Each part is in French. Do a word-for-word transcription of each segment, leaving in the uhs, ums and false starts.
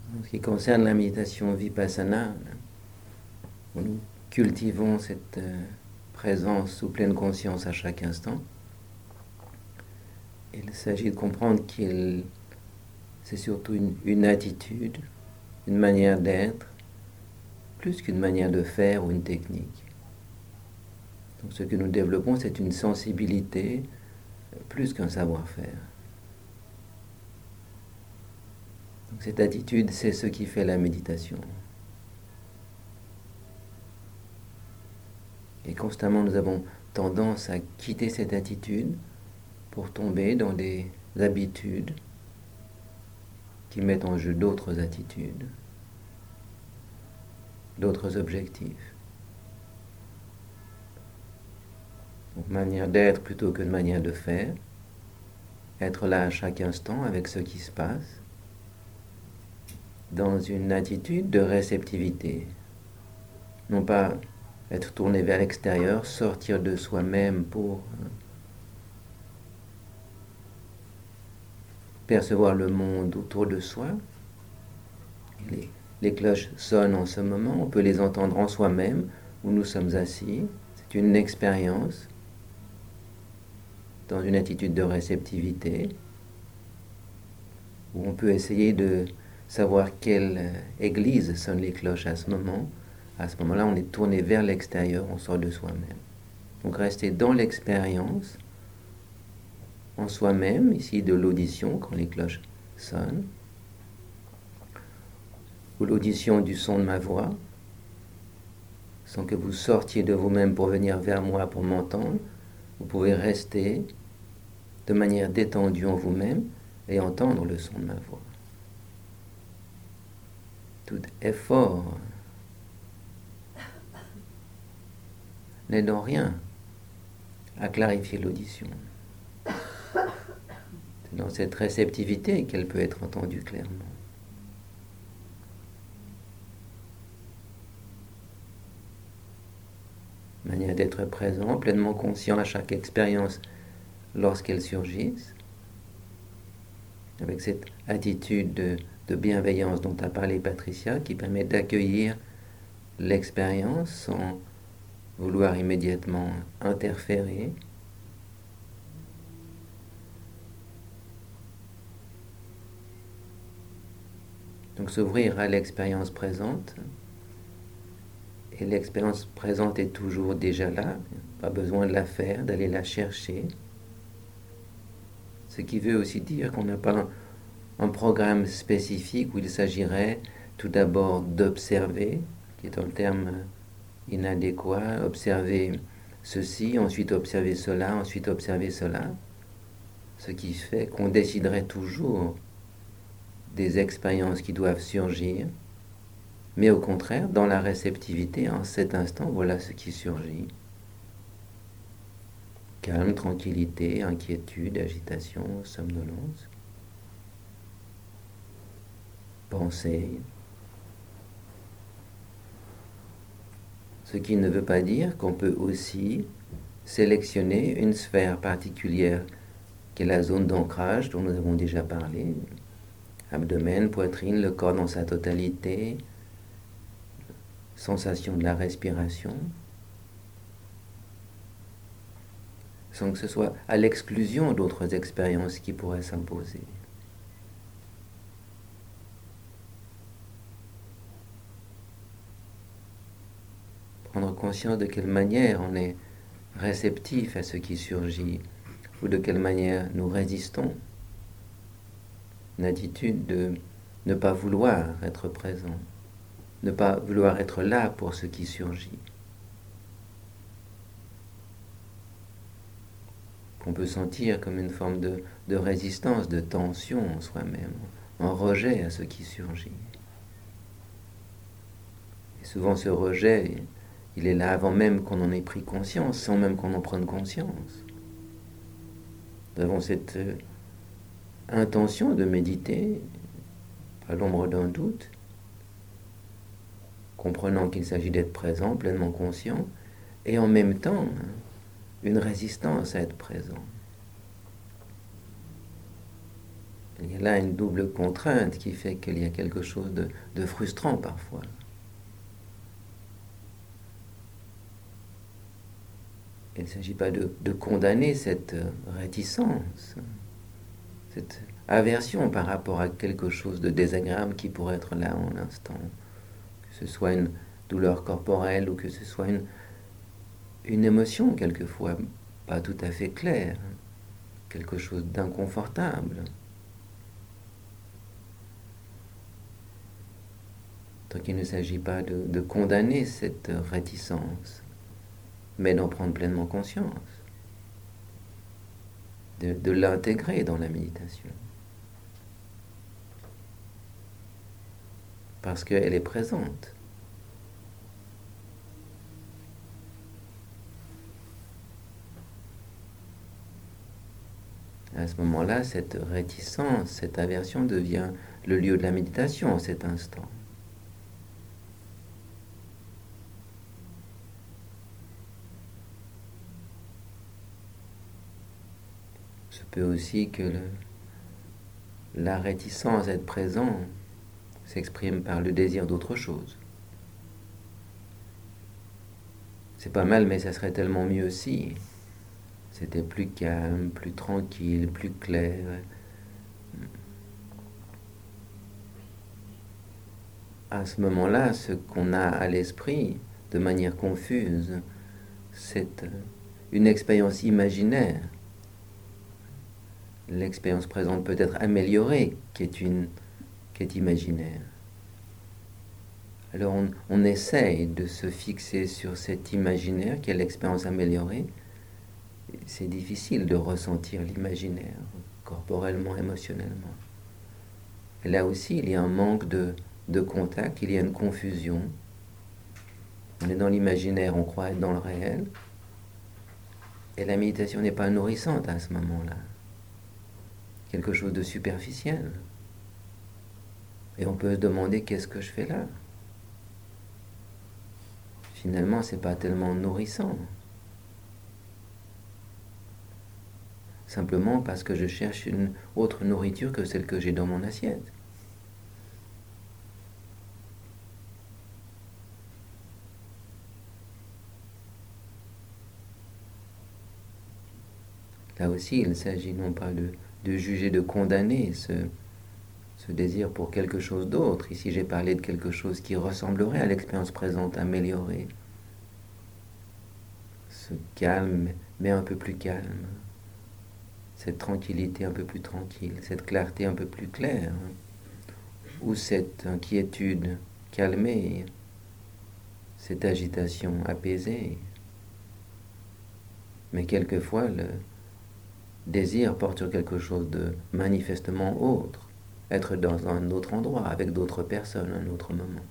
En ce qui concerne la méditation vipassana, où nous cultivons cette euh, présence sous pleine conscience à chaque instant, il s'agit de comprendre qu'il c'est surtout une, une attitude, une manière d'être, plus qu'une manière de faire ou une technique. Donc ce que nous développons, c'est une sensibilité plus qu'un savoir-faire. Donc cette attitude, c'est ce qui fait la méditation. Et constamment, nous avons tendance à quitter cette attitude pour tomber dans des habitudes qui mettent en jeu d'autres attitudes, d'autres objectifs. Donc, manière d'être plutôt que de manière de faire, être là à chaque instant avec ce qui se passe, dans une attitude de réceptivité. Non pas être tourné vers l'extérieur, sortir de soi-même pour percevoir le monde autour de soi. Les, les cloches sonnent en ce moment, on peut les entendre en soi-même, où nous sommes assis. C'est une expérience dans une attitude de réceptivité, où on peut essayer de savoir quelle église sonnent les cloches à ce moment. À ce moment-là, on est tourné vers l'extérieur, on sort de soi-même. Donc rester dans l'expérience, en soi-même, ici de l'audition, quand les cloches sonnent, ou l'audition du son de ma voix, sans que vous sortiez de vous-même pour venir vers moi pour m'entendre. Vous pouvez rester de manière détendue en vous-même et entendre le son de ma voix. Tout effort n'aide en rien à clarifier l'audition. C'est dans cette réceptivité qu'elle peut être entendue clairement. Manière d'être présent, pleinement conscient à chaque expérience lorsqu'elle surgisse, avec cette attitude de, de bienveillance dont a parlé Patricia, qui permet d'accueillir l'expérience sans vouloir immédiatement interférer. Donc s'ouvrir à l'expérience présente. Et l'expérience présente est toujours déjà là, pas besoin de la faire, d'aller la chercher. Ce qui veut aussi dire qu'on n'a pas un, un programme spécifique où il s'agirait tout d'abord d'observer, qui est un terme inadéquat, observer ceci, ensuite observer cela, ensuite observer cela. Ce qui fait qu'on déciderait toujours des expériences qui doivent surgir, mais au contraire, dans la réceptivité, en cet instant, voilà ce qui surgit. Calme, tranquillité, inquiétude, agitation, somnolence, pensée. Ce qui ne veut pas dire qu'on peut aussi sélectionner une sphère particulière qui est la zone d'ancrage dont nous avons déjà parlé. Abdomen, poitrine, le corps dans sa totalité, sensation de la respiration, sans que ce soit à l'exclusion d'autres expériences qui pourraient s'imposer. Prendre conscience de quelle manière on est réceptif à ce qui surgit, ou de quelle manière nous résistons. Une attitude de ne pas vouloir être présent, ne pas vouloir être là pour ce qui surgit. Qu'on peut sentir comme une forme de, de résistance, de tension en soi-même, en rejet à ce qui surgit. Et souvent ce rejet, il est là avant même qu'on en ait pris conscience, sans même qu'on en prenne conscience. Nous avons cette euh, intention de méditer, à l'ombre d'un doute, comprenant qu'il s'agit d'être présent, pleinement conscient, et en même temps, une résistance à être présent. Il y a là une double contrainte qui fait qu'il y a quelque chose de, de frustrant parfois. Il ne s'agit pas de, de condamner cette réticence, cette aversion par rapport à quelque chose de désagréable qui pourrait être là en l'instant. Que ce soit une douleur corporelle ou que ce soit une, une émotion quelquefois pas tout à fait claire, quelque chose d'inconfortable. Donc il ne s'agit pas de, de condamner cette réticence, mais d'en prendre pleinement conscience, de, de l'intégrer dans la méditation. Parce qu'elle est présente. À ce moment-là, cette réticence, cette aversion devient le lieu de la méditation en cet instant. Se peut aussi que le, la réticence à être présent s'exprime par le désir d'autre chose. C'est pas mal, mais ça serait tellement mieux si c'était plus calme, plus tranquille, plus clair. À ce moment-là, ce qu'on a à l'esprit, de manière confuse, c'est une expérience imaginaire. L'expérience présente peut être améliorée, qui est, une, qui est imaginaire. Alors on, on essaye de se fixer sur cet imaginaire qui est l'expérience améliorée. C'est difficile de ressentir l'imaginaire, corporellement, émotionnellement. Et là aussi, il y a un manque de, de contact, il y a une confusion. On est dans l'imaginaire, on croit être dans le réel. Et la méditation n'est pas nourrissante à ce moment-là. Quelque chose de superficiel. Et on peut se demander qu'est-ce que je fais là. Finalement, c'est pas tellement nourrissant. Simplement parce que je cherche une autre nourriture que celle que j'ai dans mon assiette. Là aussi, il s'agit non pas de, de juger, de condamner ce, ce désir pour quelque chose d'autre. Ici, j'ai parlé de quelque chose qui ressemblerait à l'expérience présente améliorée. Ce calme, mais un peu plus calme. Cette tranquillité un peu plus tranquille, cette clarté un peu plus claire, ou cette inquiétude calmée, cette agitation apaisée. Mais quelquefois, le désir porte sur quelque chose de manifestement autre, être dans un autre endroit, avec d'autres personnes, un autre moment.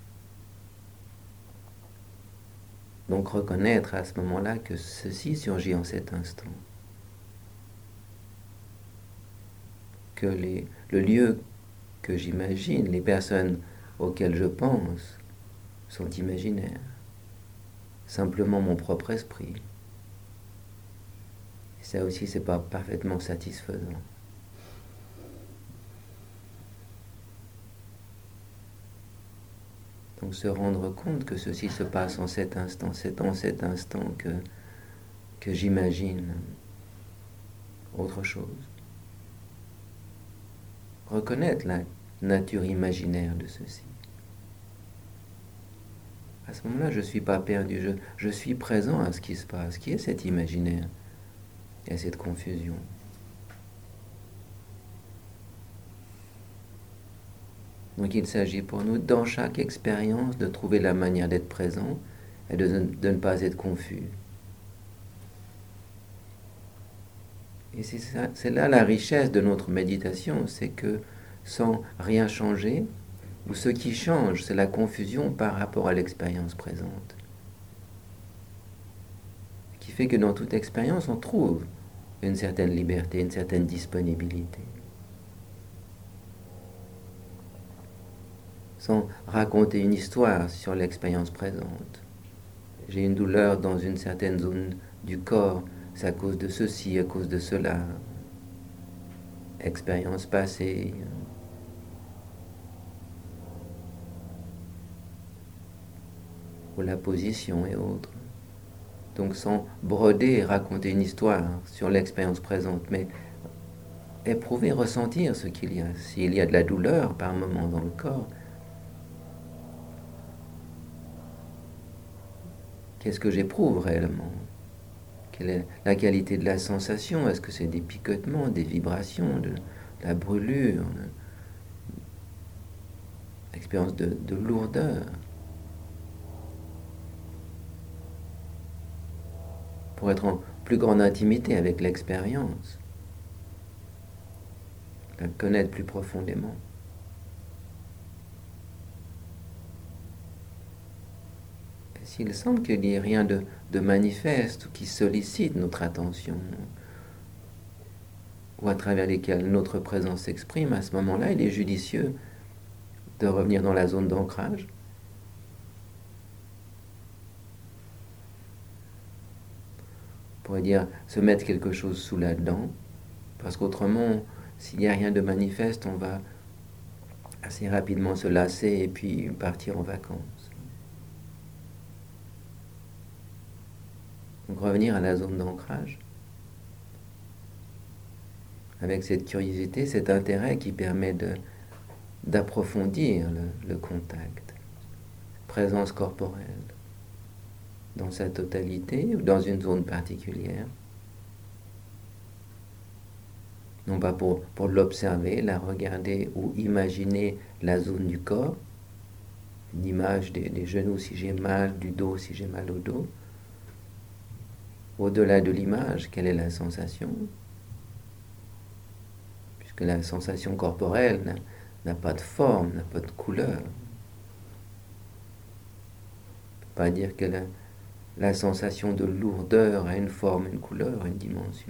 Donc reconnaître à ce moment-là que ceci surgit en cet instant. Que les, le lieu que j'imagine, les personnes auxquelles je pense, sont imaginaires. Simplement mon propre esprit. Et ça aussi, c'est pas parfaitement satisfaisant. Donc se rendre compte que ceci se passe en cet instant, c'est en cet instant que, que j'imagine autre chose. Reconnaître la nature imaginaire de ceci. À ce moment-là, je ne suis pas perdu, je, je suis présent à ce qui se passe, qui est cet imaginaire et à cette confusion. Donc il s'agit pour nous, dans chaque expérience, de trouver la manière d'être présent et de, de ne pas être confus. Et c'est, ça, c'est là la richesse de notre méditation, c'est que sans rien changer, ou ce qui change, c'est la confusion par rapport à l'expérience présente. Qui fait que dans toute expérience, on trouve une certaine liberté, une certaine disponibilité. Sans raconter une histoire sur l'expérience présente. J'ai une douleur dans une certaine zone du corps, c'est à cause de ceci, à cause de cela. expériences passées, ou la position et autres. Donc sans broder et raconter une histoire sur l'expérience présente, mais éprouver, ressentir ce qu'il y a. S'il y a de la douleur par moment dans le corps, qu'est-ce que j'éprouve réellement? Quelle est la qualité de la sensation? Est-ce que c'est des picotements, des vibrations, de, de la brûlure, l'expérience de, de lourdeur? Pour être en plus grande intimité avec l'expérience, la connaître plus profondément. Et s'il semble qu'il n'y ait rien de, de manifeste ou qui sollicite notre attention, ou à travers lesquels notre présence s'exprime, à ce moment-là, il est judicieux de revenir dans la zone d'ancrage. On pourrait dire se mettre quelque chose sous la dent, parce qu'autrement, s'il n'y a rien de manifeste, on va assez rapidement se lasser et puis partir en vacances. Donc revenir à la zone d'ancrage, avec cette curiosité, cet intérêt qui permet de, d'approfondir le, le contact, présence corporelle, dans sa totalité ou dans une zone particulière. Non pas pour, pour l'observer, la regarder ou imaginer la zone du corps, une image des, des genoux si j'ai mal, du dos si j'ai mal au dos. Au-delà de l'image, quelle est la sensation? Puisque la sensation corporelle n'a, n'a pas de forme, n'a pas de couleur. On ne peut pas dire que la, la sensation de lourdeur a une forme, une couleur, une dimension.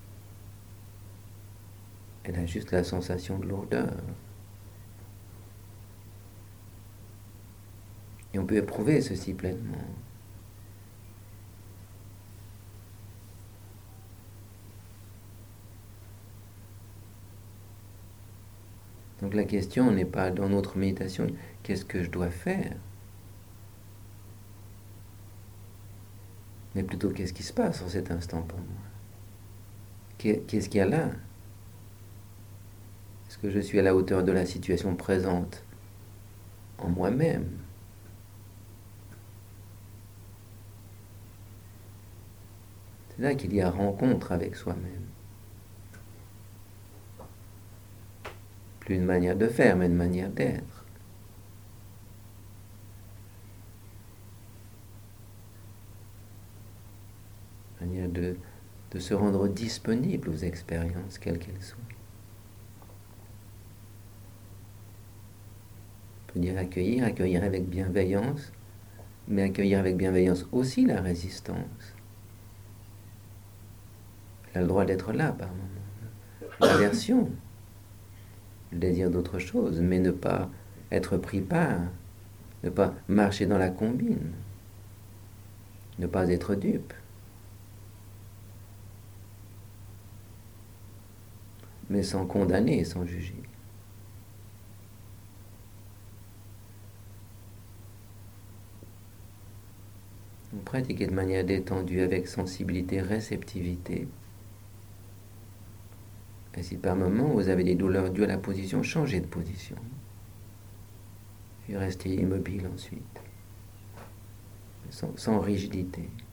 Elle a juste la sensation de lourdeur. Et on peut éprouver ceci pleinement. Donc la question n'est pas dans notre méditation, qu'est-ce que je dois faire? Mais plutôt, qu'est-ce qui se passe en cet instant pour moi? Qu'est-ce qu'il y a là? Est-ce que je suis à la hauteur de la situation présente en moi-même? C'est là qu'il y a rencontre avec soi-même. Plus une manière de faire, mais une manière d'être. Une manière de, de se rendre disponible aux expériences, quelles qu'elles soient. On peut dire accueillir, accueillir avec bienveillance, mais accueillir avec bienveillance aussi la résistance. Elle a le droit d'être là par moment. L'aversion, le désir d'autre chose, mais ne pas être pris par, ne pas marcher dans la combine, ne pas être dupe, mais sans condamner, sans juger. Donc, pratiquer de manière détendue avec sensibilité, réceptivité. Et si par moment vous avez des douleurs dues à la position, changez de position. Et restez immobile ensuite, sans, sans rigidité.